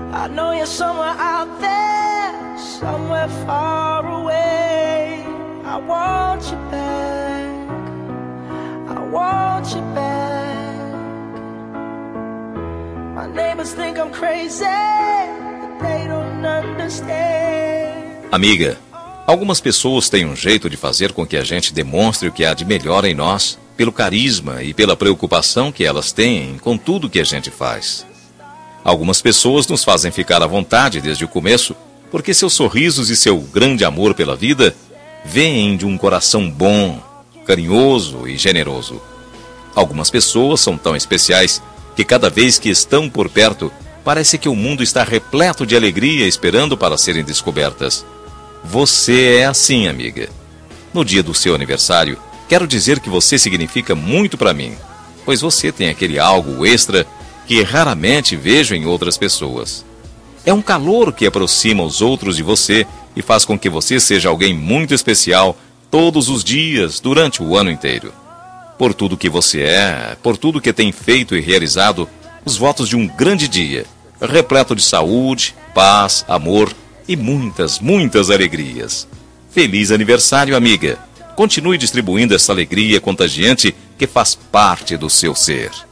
I know you're somewhere out there, somewhere far away. I want you back, I want you back. My neighbors think I'm crazy, but they don't understand. Amiga, algumas pessoas têm um jeito de fazer com que a gente demonstre o que há de melhor em nós, pelo carisma e pela preocupação que elas têm com tudo que a gente faz. Algumas pessoas nos fazem ficar à vontade desde o começo, porque seus sorrisos e seu grande amor pela vida vêm de um coração bom, carinhoso e generoso. Algumas pessoas são tão especiais que cada vez que estão por perto, parece que o mundo está repleto de alegria esperando para serem descobertas. Você é assim, amiga. No dia do seu aniversário, quero dizer que você significa muito para mim, pois você tem aquele algo extra que raramente vejo em outras pessoas. É um calor que aproxima os outros de você e faz com que você seja alguém muito especial todos os dias, durante o ano inteiro. Por tudo que você é, por tudo que tem feito e realizado, os votos de um grande dia, repleto de saúde, paz, amor e muitas, muitas alegrias. Feliz aniversário, amiga! Continue distribuindo essa alegria contagiante que faz parte do seu ser.